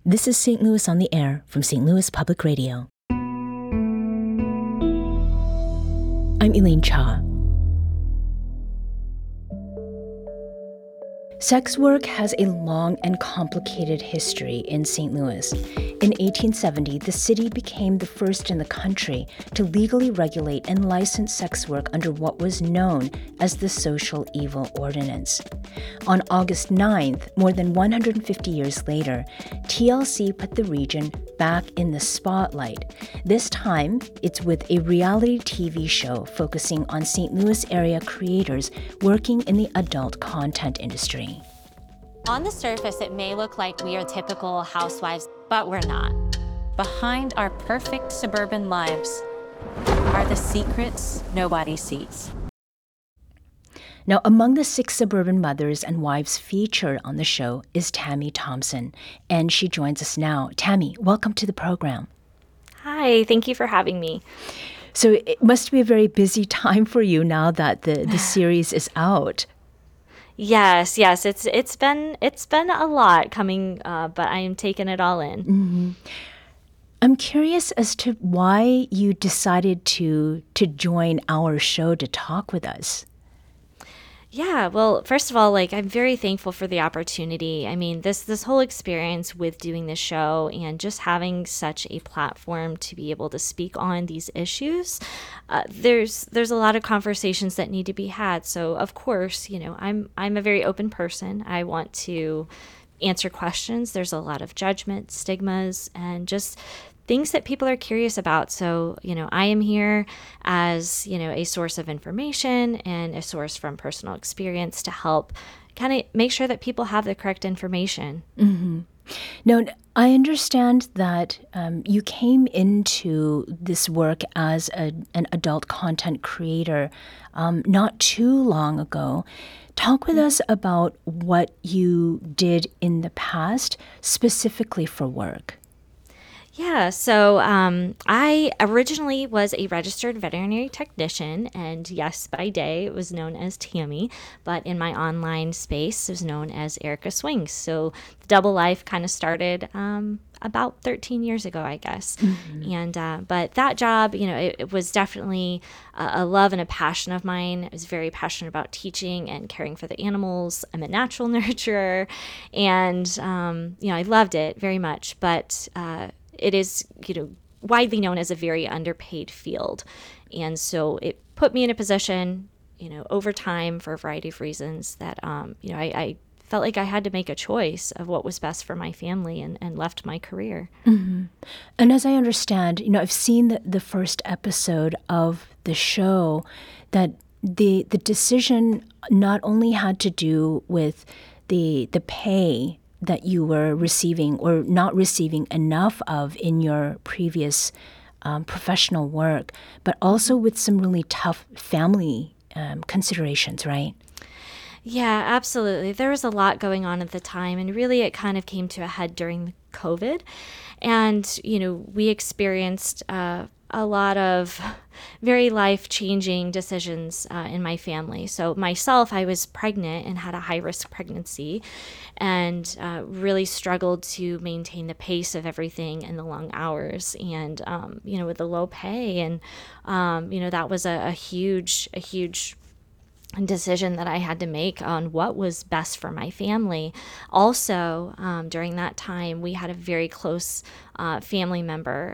This is St. Louis on the Air from St. Louis Public Radio. I'm Elaine Cha. Sex work has a long and complicated history in St. Louis. In 1870, the city became the first in the country to legally regulate and license sex work under what was known as the Social Evil Ordinance. On August 9th, more than 150 years later, TLC put the region back in the spotlight. This time, it's with a reality TV show focusing on St. Louis area creators working in the adult content industry. On the surface, it may look like we are typical housewives, but we're not. Behind our perfect suburban lives are the secrets nobody sees. Now, among the 6 suburban mothers and wives featured on the show is Tammy Thompson, and she joins us now. Tammy, welcome to the program. Hi, thank you for having me. So it must be a very busy time for you now that the series is out. Yes, it's been a lot coming, but I am taking it all in. Mm-hmm. I'm curious as to why you decided to join our show to talk with us. Yeah, well, first of all, I'm very thankful for the opportunity. I mean, this whole experience with doing the show and just having such a platform to be able to speak on these issues, there's a lot of conversations that need to be had. So, of course, I'm a very open person. I want to answer questions. There's a lot of judgment, stigmas, and just things that people are curious about. So, I am here as, a source of information and a source from personal experience to help kind of make sure that people have the correct information. Mm-hmm. Now, I understand that you came into this work as an adult content creator not too long ago. Talk with us about what you did in the past, specifically for work. Yeah, so I originally was a registered veterinary technician, and yes, by day it was known as Tammy, but in my online space it was known as Erica Swings. So the double life kind of started about 13 years ago, I guess. Mm-hmm. And but that job, it was definitely a love and a passion of mine. I was very passionate about teaching and caring for the animals. I'm a natural nurturer, and I loved it very much, but it is, widely known as a very underpaid field. And so it put me in a position, over time for a variety of reasons that, I felt like I had to make a choice of what was best for my family and left my career. Mm-hmm. And as I understand, I've seen the first episode of the show that the decision not only had to do with the pay that you were receiving or not receiving enough of in your previous professional work, but also with some really tough family considerations, right? Yeah, absolutely. There was a lot going on at the time, and really it kind of came to a head during COVID. And, we experienced a lot of very life-changing decisions in my family. So myself, I was pregnant and had a high-risk pregnancy and really struggled to maintain the pace of everything and the long hours and, with the low pay. And, that was a huge decision that I had to make on what was best for my family. Also, during that time, we had a very close family member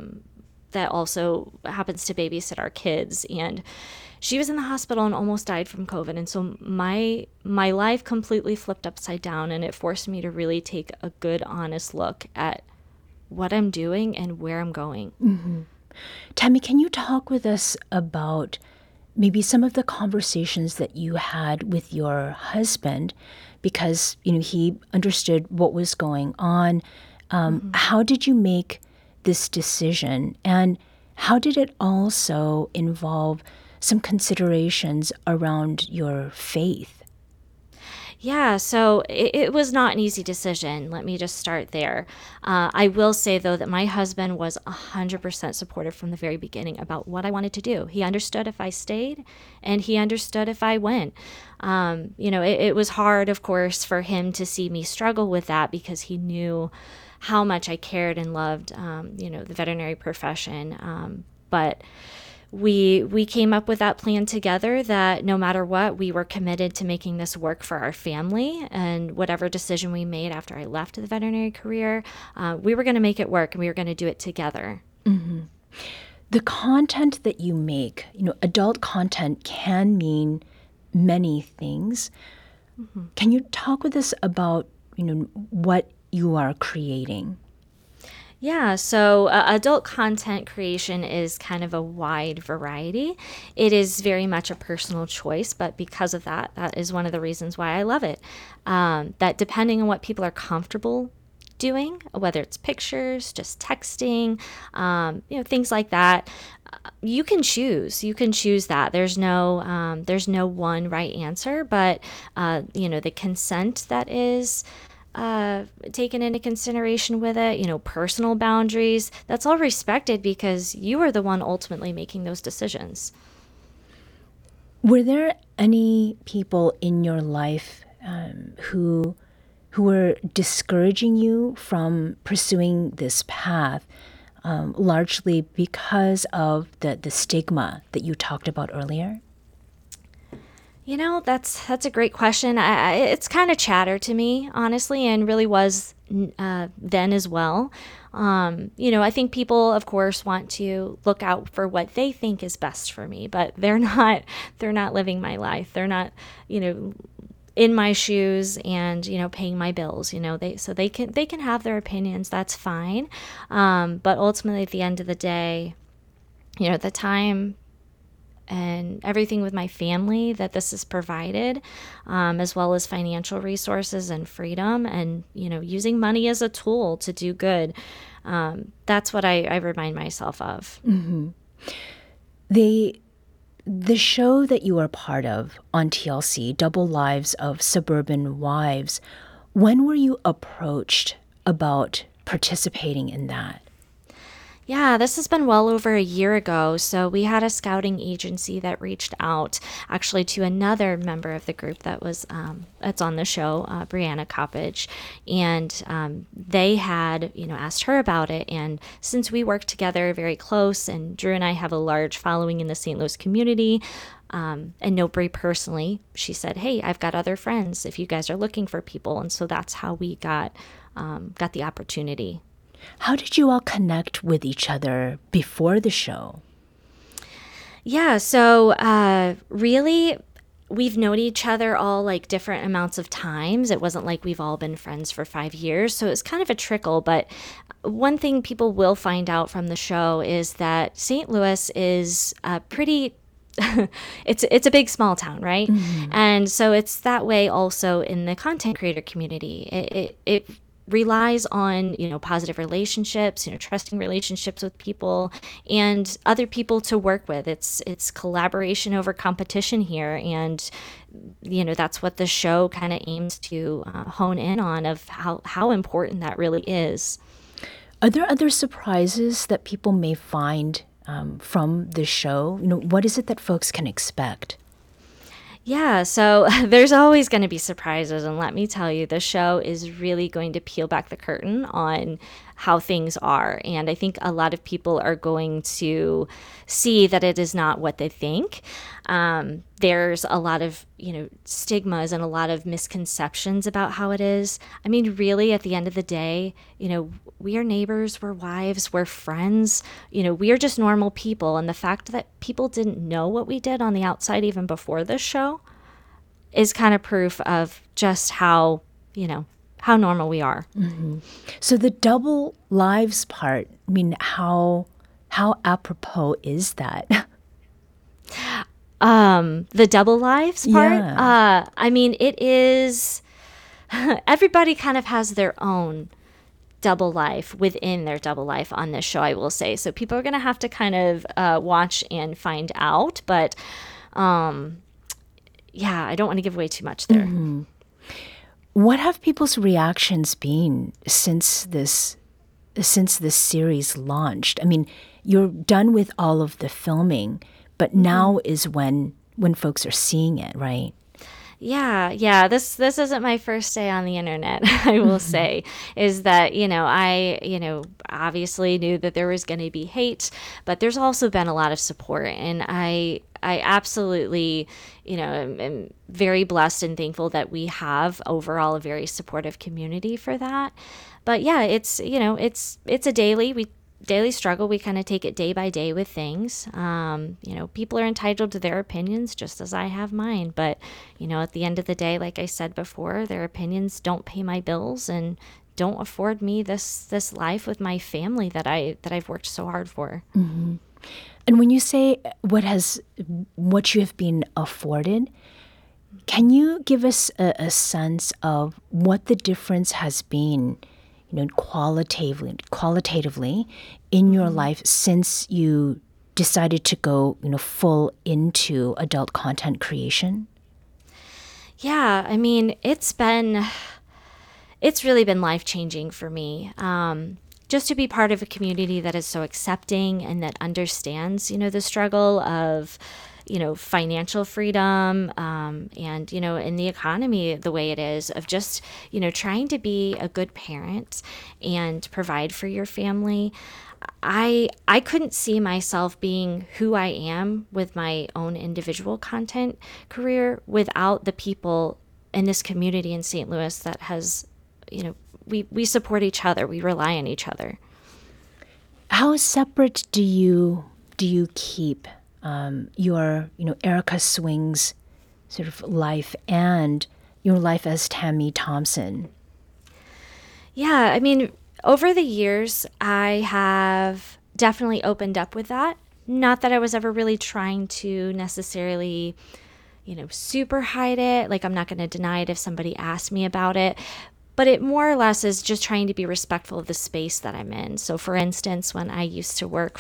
that also happens to babysit our kids, and she was in the hospital and almost died from COVID. And so my life completely flipped upside down, and it forced me to really take a good, honest look at what I'm doing and where I'm going. Mm-hmm. Tammy, can you talk with us about maybe some of the conversations that you had with your husband, because, he understood what was going on. How did you make this decision, and how did it also involve some considerations around your faith? Yeah, so it was not an easy decision. Let me just start there. I will say, though, that my husband was 100% supportive from the very beginning about what I wanted to do. He understood if I stayed, and he understood if I went. It was hard, of course, for him to see me struggle with that because he knew how much I cared and loved, the veterinary profession. But we came up with that plan together that no matter what, we were committed to making this work for our family, and whatever decision we made after I left the veterinary career, we were going to make it work and we were going to do it together. The content that you make, adult content can mean many things. Can you talk with us about, what you are creating? Yeah, so adult content creation is kind of a wide variety. It is very much a personal choice, but because of that, that is one of the reasons why I love it. That depending on what people are comfortable doing, whether it's pictures, just texting, things like that, you can choose. You can choose that. There's no one right answer, but the consent that is taken into consideration with it, personal boundaries, that's all respected because you are the one ultimately making those decisions. Were there any people in your life who were discouraging you from pursuing this path, largely because of the stigma that you talked about earlier? That's a great question. It's kind of chatter to me, honestly, and really was then as well. I think people, of course, want to look out for what they think is best for me, but they're not living my life. They're not, in my shoes and, paying my bills. They can have their opinions. That's fine. But ultimately, at the end of the day, the time and everything with my family that this has provided, as well as financial resources and freedom and, using money as a tool to do good. That's what I remind myself of. Mm-hmm. The show that you are part of on TLC, Double Lives of Suburban Wives, when were you approached about participating in that? Yeah, this has been well over a year ago. So we had a scouting agency that reached out actually to another member of the group that's on the show, Brianna Coppage. And they had, asked her about it. And since we work together very close and Drew and I have a large following in the St. Louis community, and know Brie personally, she said, hey, I've got other friends if you guys are looking for people. And so that's how we got the opportunity. How did you all connect with each other before the show? Yeah, so really, we've known each other all like different amounts of times. It wasn't like we've all been friends for 5 years, so it's kind of a trickle. But one thing people will find out from the show is that St. Louis is pretty it's a big small town, right? Mm-hmm. And so it's that way also in the content creator community. It relies on, positive relationships, trusting relationships with people and other people to work with. It's collaboration over competition here. And, that's what the show kind of aims to hone in on, of how important that really is. Are there other surprises that people may find from the show? What is it that folks can expect? Yeah, so there's always going to be surprises. And let me tell you, the show is really going to peel back the curtain on how things are. And I think a lot of people are going to see that it is not what they think. There's a lot of, stigmas and a lot of misconceptions about how it is. I mean, really, at the end of the day, we are neighbors, we're wives, we're friends, we are just normal people. And the fact that people didn't know what we did on the outside even before this show is kind of proof of just how normal we are. Mm-hmm. So the double lives part, I mean, how apropos is that? The double lives part? Yeah. I mean, it is, everybody kind of has their own double life within their double life on this show, I will say. So people are going to have to kind of watch and find out. But yeah, I don't want to give away too much there. Mm-hmm. What have people's reactions been since this series launched? I mean, you're done with all of the filming, but now is when folks are seeing it, right? Yeah. This isn't my first day on the internet, I will say, is that, I, obviously knew that there was going to be hate, but there's also been a lot of support. And I absolutely, am very blessed and thankful that we have overall a very supportive community for that. But yeah, it's a daily struggle. We kind of take it day by day with things. People are entitled to their opinions just as I have mine. But, at the end of the day, like I said before, their opinions don't pay my bills and don't afford me this life with my family that I've worked so hard for. Mm-hmm. And when you say what you have been afforded, can you give us a sense of what the difference has been, qualitatively in your life since you decided to go, full into adult content creation? Yeah, I mean, it's really been life-changing for me. Just to be part of a community that is so accepting and that understands, the struggle of, financial freedom, and, in the economy the way it is, of just, trying to be a good parent and provide for your family. I couldn't see myself being who I am with my own individual content career without the people in this community in St. Louis that has, we support each other. We rely on each other. How separate do you keep your, Erica Swing's sort of life and your life as Tammy Thompson? Yeah, I mean, over the years, I have definitely opened up with that. Not that I was ever really trying to necessarily, super hide it. Like, I'm not going to deny it if somebody asked me about it. But it more or less is just trying to be respectful of the space that I'm in. So, for instance, when I used to work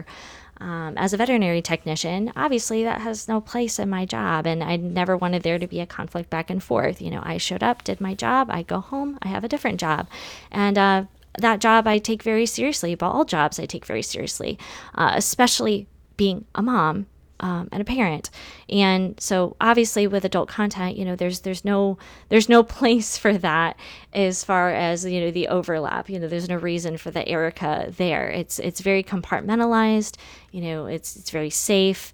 as a veterinary technician, obviously that has no place in my job. And I never wanted there to be a conflict back and forth. I showed up, did my job, I go home, I have a different job. And that job I take very seriously, but all jobs I take very seriously, especially being a mom and a parent. And so obviously with adult content, there's no place for that as far as, the overlap. There's no reason for the Erica there. It's very compartmentalized, it's very safe.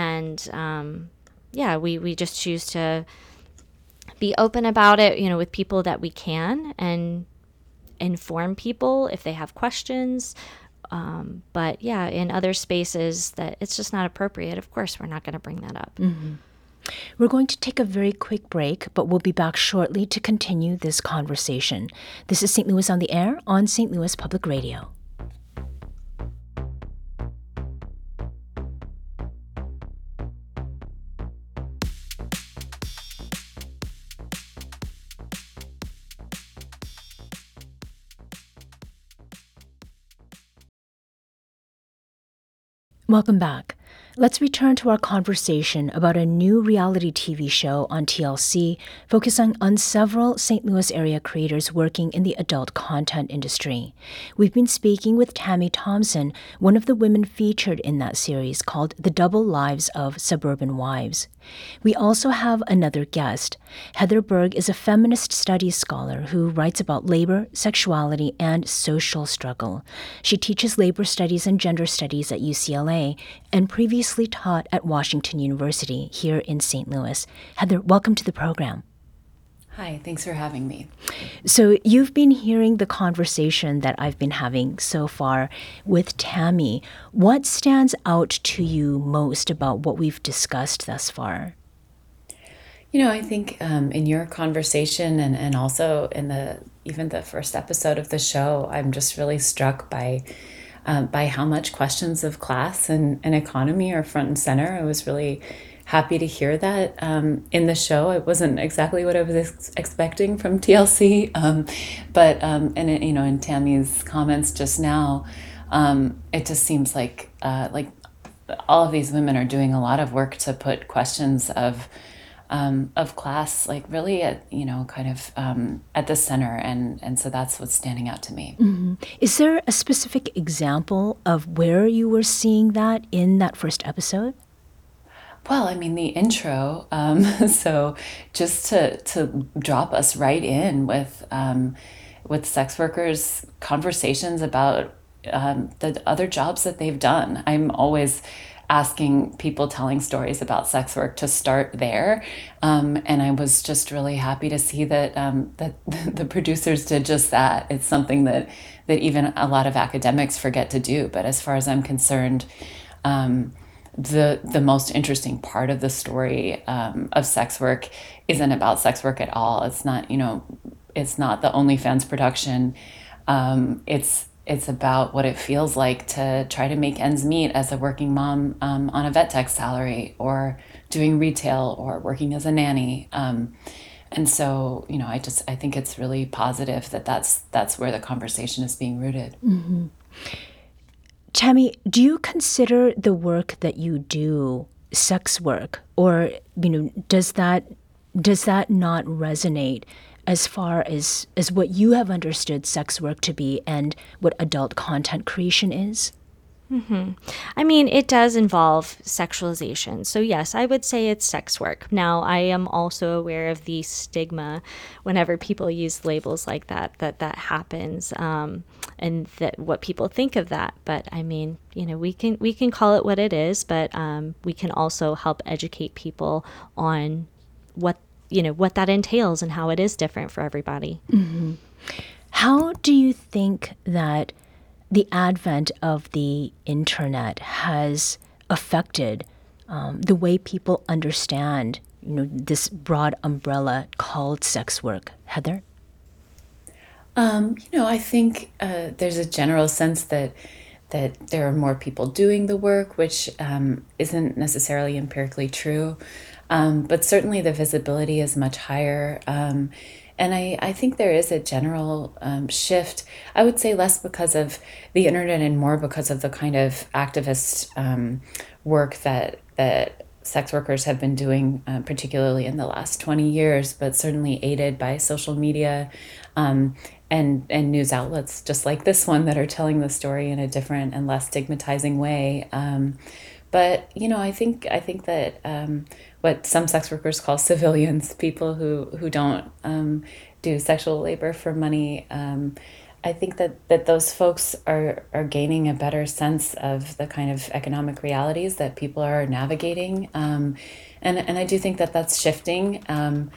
And we just choose to be open about it, with people that we can, and inform people if they have questions. But yeah, in other spaces that it's just not appropriate, of course, we're not going to bring that up. Mm-hmm. We're going to take a very quick break, but we'll be back shortly to continue this conversation. This is St. Louis on the Air on St. Louis Public Radio. Welcome back. Let's return to our conversation about a new reality TV show on TLC focusing on several St. Louis area creators working in the adult content industry. We've been speaking with Tammy Thompson, one of the women featured in that series called The Double Lives of Suburban Wives. We also have another guest. Heather Berg is a feminist studies scholar who writes about labor, sexuality, and social struggle. She teaches labor studies and gender studies at UCLA and previously taught at Washington University here in St. Louis. Heather, welcome to the program. Hi, thanks for having me. So you've been hearing the conversation that I've been having so far with Tammy. What stands out to you most about what we've discussed thus far? I think in your conversation and also in even the first episode of the show, I'm just really struck by how much questions of class and economy are front and center. I was really happy to hear that in the show. It wasn't exactly what I was expecting from TLC, but in Tammy's comments just now, it just seems like all of these women are doing a lot of work to put questions of of class, like really at, kind of at the center. And so that's what's standing out to me. Is there a specific example of where you were seeing that in that first episode? Well, I mean, the intro, so just to drop us right in with sex workers' conversations about the other jobs that they've done. I'm always asking people telling stories about sex work to start there. And I was just really happy to see that that the producers did just that. It's something that even a lot of academics forget to do. But as far as I'm concerned, the most interesting part of the story of sex work isn't about sex work at all. It's not, it's not the OnlyFans production. It's about what it feels like to try to make ends meet as a working mom on a vet tech salary, or doing retail, or working as a nanny. And so, I think it's really positive that that's where the conversation is being rooted. Mm-hmm. Tammy, do you consider the work that you do sex work, or does that not resonate as far as what you have understood sex work to be and what adult content creation is? Mm-hmm. I mean, it does involve sexualization. So yes, I would say it's sex work. Now, I am also aware of the stigma whenever people use labels like that happens, and that what people think of that. But I mean, we can call it what it is, but we can also help educate people on what that entails and how it is different for everybody. Mm-hmm. How do you think that the advent of the internet has affected the way people understand, this broad umbrella called sex work? Heather? I think there's a general sense that there are more people doing the work, which isn't necessarily empirically true. But certainly the visibility is much higher. And I think there is a general shift, I would say less because of the internet and more because of the kind of activist work that sex workers have been doing, particularly in the last 20 years, but certainly aided by social media and news outlets just like this one that are telling the story in a different and less stigmatizing way. But I think that what some sex workers call civilians, people who don't do sexual labor for money, I think that those folks are gaining a better sense of the kind of economic realities that people are navigating, and I do think that that's shifting, and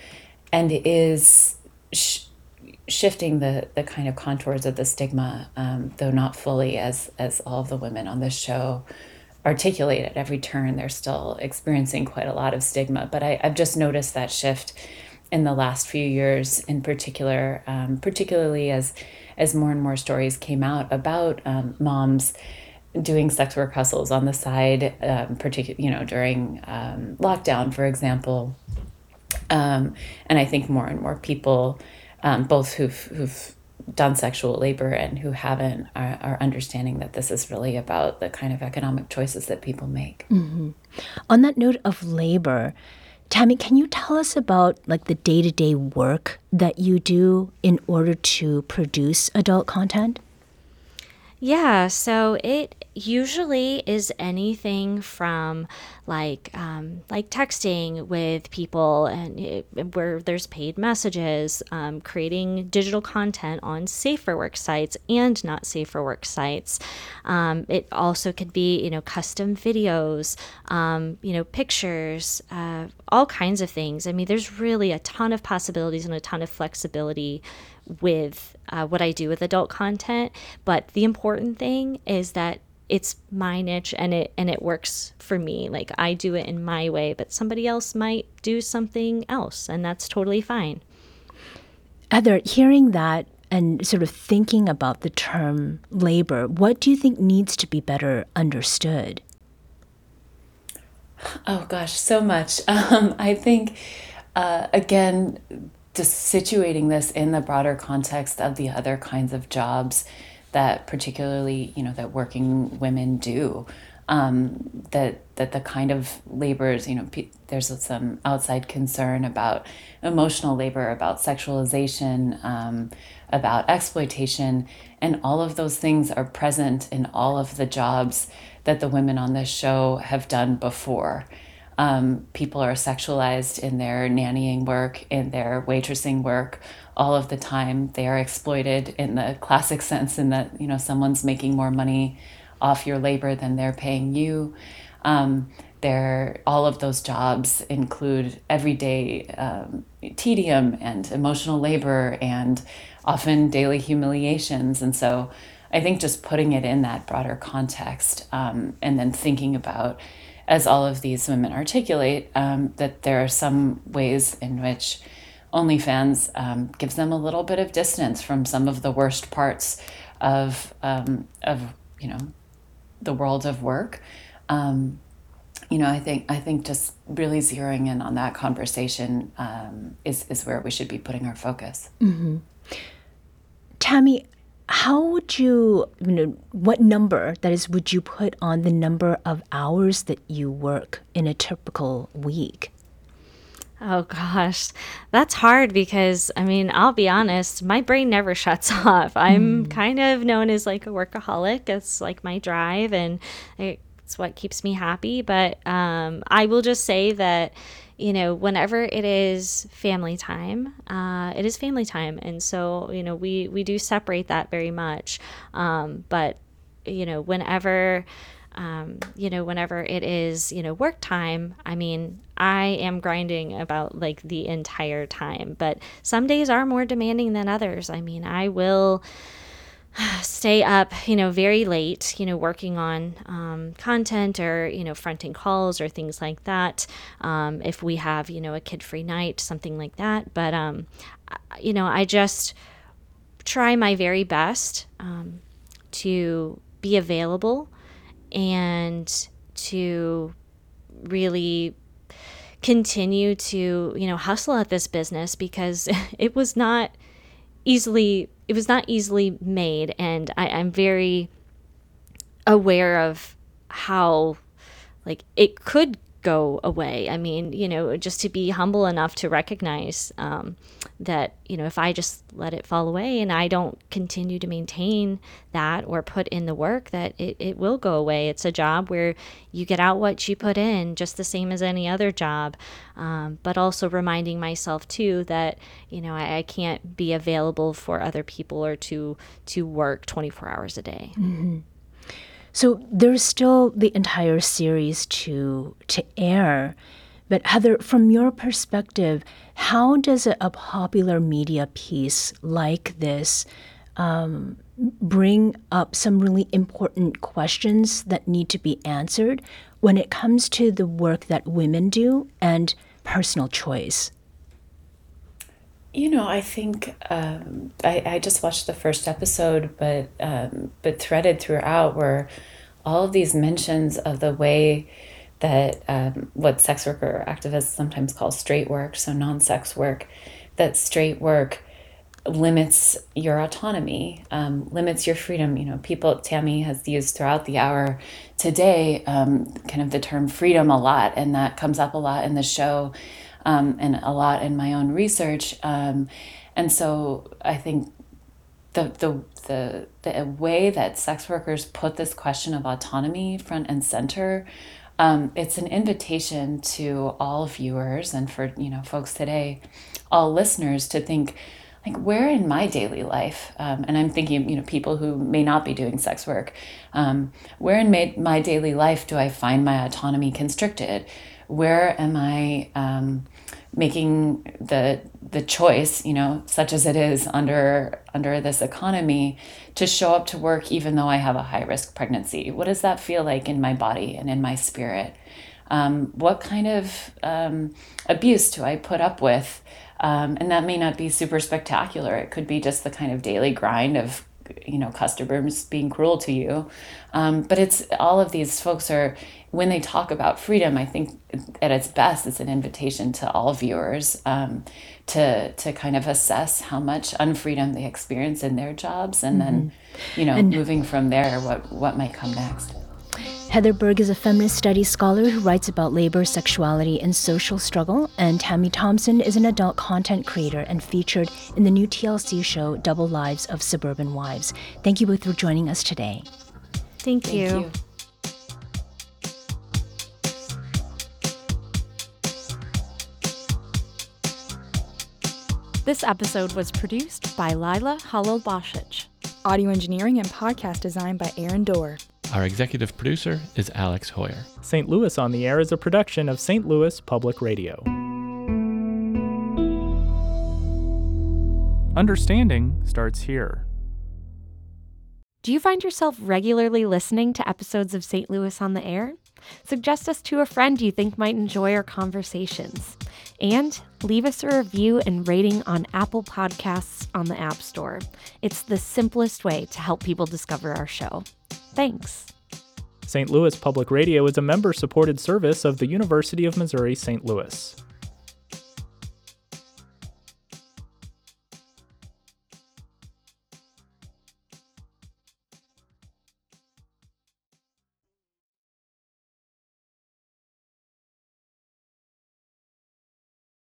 is shifting the kind of contours of the stigma, though not fully, as all of the women on this show articulate at every turn. They're still experiencing quite a lot of stigma, but I've just noticed that shift in the last few years, in particular, particularly as more and more stories came out about moms doing sex work hustles on the side, particularly during lockdown, for example, and I think more and more people, both who've done sexual labor and who haven't, are understanding that this is really about the kind of economic choices that people make. Mm-hmm. On that note of labor, Tammy, can you tell us about the day-to-day work that you do in order to produce adult content? Yeah, so it usually is anything from like texting with people and where there's paid messages, creating digital content on safe for work sites and not safe for work sites. It also could be custom videos, pictures, all kinds of things. I mean, there's really a ton of possibilities and a ton of flexibility with what I do with adult content, but the important thing is that it's my niche and it works for me. Like, I do it in my way, but somebody else might do something else, and that's totally fine. Heather, hearing that and sort of thinking about the term labor, what do you think needs to be better understood? Oh gosh, so much. I think, again, just situating this in the broader context of the other kinds of jobs that particularly, that working women do. that the kind of labors, there's some outside concern about emotional labor, about sexualization, about exploitation, and all of those things are present in all of the jobs that the women on this show have done before. People are sexualized in their nannying work, in their waitressing work, all of the time. They are exploited in the classic sense in that, someone's making more money off your labor than they're paying you. All of those jobs include everyday tedium and emotional labor and often daily humiliations. And so I think just putting it in that broader context, and then thinking about, as all of these women articulate, that there are some ways in which OnlyFans gives them a little bit of distance from some of the worst parts of the world of work. I think just really zeroing in on that conversation is where we should be putting our focus. Mm-hmm. Tammy, how would what number, that is, would you put on the number of hours that you work in a typical week? Oh gosh, that's hard because, I'll be honest, my brain never shuts off. I'm kind of known as like a workaholic. It's like my drive and it's what keeps me happy. But I will just say that, whenever it is family time, it is family time. And so, we do separate that very much. But, whenever it is, work time, I am grinding about like the entire time, but some days are more demanding than others. I will stay up, very late, working on content or, fronting calls or things like that. If we have, a kid-free night, something like that. But, I just try my very best to be available and to really continue to, hustle at this business because it was not easily made. And I'm very aware of how like it could go away. Just to be humble enough to recognize that, if I just let it fall away and I don't continue to maintain that or put in the work, that it will go away. It's a job where you get out what you put in, just the same as any other job. But also reminding myself too that, I can't be available for other people or to work 24 hours a day. Mm-hmm. So there's still the entire series to air. But Heather, from your perspective, how does a popular media piece like this bring up some really important questions that need to be answered when it comes to the work that women do and personal choice? I think I just watched the first episode, but threaded throughout were all of these mentions of the way that what sex worker activists sometimes call straight work, so non-sex work, that straight work limits your autonomy, limits your freedom. Tammy has used throughout the hour today kind of the term freedom a lot, and that comes up a lot in the show. And a lot in my own research. And so I think the way that sex workers put this question of autonomy front and center, it's an invitation to all viewers and for, folks today, all listeners to think, like, where in my daily life, and I'm thinking, people who may not be doing sex work, where in my daily life do I find my autonomy constricted? Where am I making the choice, such as it is under this economy, to show up to work even though I have a high risk pregnancy? What does that feel like in my body and in my spirit? What kind of abuse do I put up with? And that may not be super spectacular. It could be just the kind of daily grind of, customers being cruel to you. But it's all of these folks are, when they talk about freedom, I think at its best, it's an invitation to all viewers to kind of assess how much unfreedom they experience in their jobs, and then, moving from there, what might come next. Heather Berg is a feminist studies scholar who writes about labor, sexuality, and social struggle, and Tammy Thompson is an adult content creator and featured in the new TLC show Double Lives of Suburban Wives. Thank you both for joining us today. Thank you. This episode was produced by Lila Holobashich. Audio engineering and podcast design by Aaron Dorr. Our executive producer is Alex Hoyer. St. Louis on the Air is a production of St. Louis Public Radio. Understanding starts here. Do you find yourself regularly listening to episodes of St. Louis on the Air? Suggest us to a friend you think might enjoy our conversations. And leave us a review and rating on Apple Podcasts on the App Store. It's the simplest way to help people discover our show. Thanks. St. Louis Public Radio is a member-supported service of the University of Missouri St. Louis.